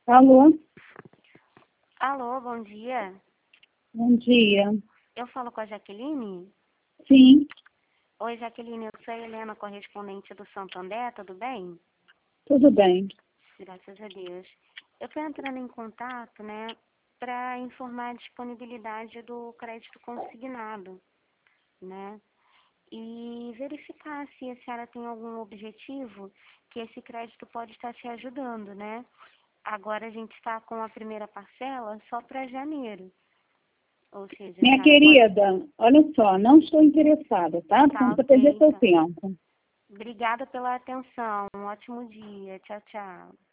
Alô? Alô, bom dia. Bom dia. Eu falo com a Jaqueline? Sim, Oi, Jaqueline, eu sou a Helena, correspondente do Santander, tudo bem? tudo bem. Graças a Deus. Eu estou entrando em contato, né, para informar a disponibilidade do crédito consignado, né, e verificar se a senhora tem algum objetivo que esse crédito pode estar te ajudando, né? Agora a gente está com a primeira parcela só para janeiro, ou seja, a Minha senhora pode... querida, olha só, não estou interessada, tá? Você Tá não precisa perder ok, seu então. tempo. Obrigada pela atenção. Um ótimo dia. Tchau, tchau.